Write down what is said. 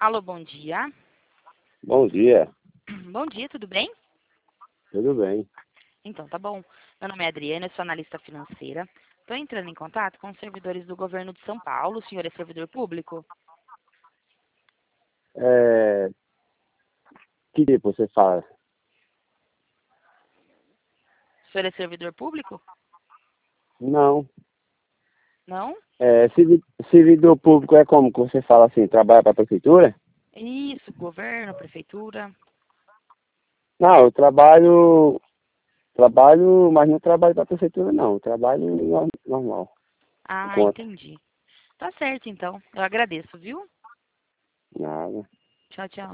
Alô, bom dia. Bom dia, Bom dia, tudo bem? tudo bem? Então, tá bom. Meu nome é Adriana, eu sou analista financeira. Estou entrando em contato com os servidores do governo de São Paulo. O senhor é servidor público? É, que tipo você fala? O senhor é servidor público? Não, Não? servidor público é como que você fala assim, trabalha para a prefeitura? Isso, governo, prefeitura. Não, eu trabalho, mas não trabalho para a prefeitura não, eu trabalho normal, por Ah, conta, entendi. Tá certo, então. Eu agradeço, viu? nada. Tchau, tchau.